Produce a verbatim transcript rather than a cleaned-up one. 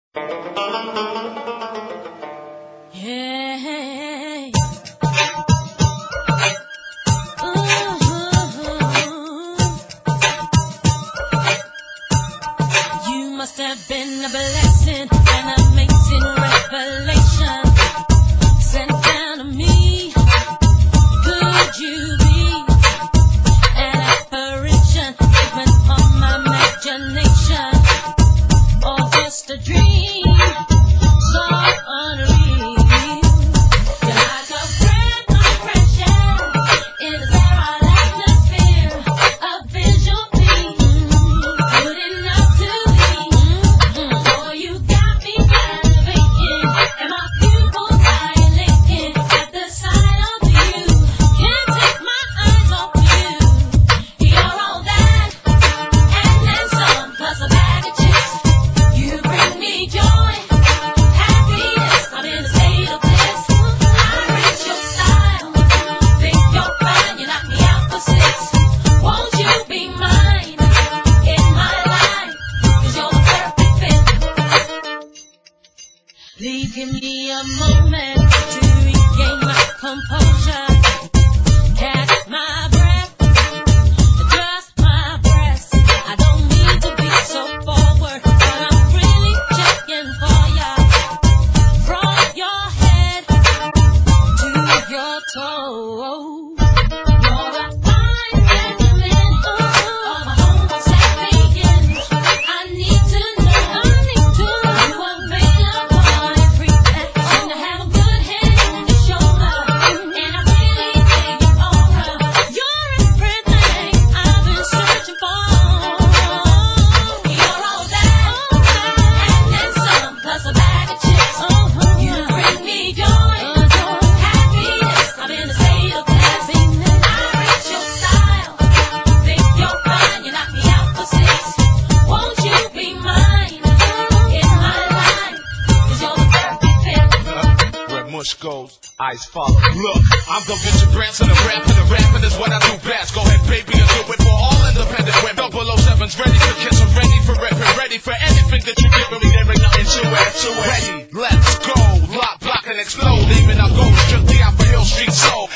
Yeah. Ooh. You must have been a blessing, an amazing revelation sent down to me. Could you be an apparition given on my imagination, or just a dream so unreal? You're like a breath of fresh air in a sterile atmosphere, a visual beam, good enough to be. Boy, you got me salivating, and my pupils dilating at the sight of you. Can't take my eyes off you. You're all that and then some, plus a bag of chips. You bring me joy, happiness. I'm in a state of bliss. I reach your style, think you're fine. You knock me out for six. Won't you be mine in my life? 'Cause you're the perfect fit. Please give me a moment to regain my composure, catch my breath, adjust my breath. I don't need to be so forward, but I'm really checking for ya. From your head to your toes. You're a fine specimen of a homo sapien. I need to know, I need to know you available and free. Seem to have a good head on your shoulder, and I really dig your aura. You're everything I've been searching for. You're all that and then some, plus a bag of chips. You bring me joy, happiness. I'm in a state of bliss. I reach your style, think you're fine. You knock me out for six. Won't you be mine in my life? 'Cause you're the perfect fit. Where mush goes, eyes follow. Look, I'm gonna get your grandson a rap, and the rapping is what I do best. Go ahead, baby, and do it for all independent women. double oh seven's ready for kiss, I'm ready for ripping, ready for anything that you give me. There ain't nothing to add to it. Ready, let's go. Lock, block, and explode. Even I'll go strictly out for Hill Street Soul.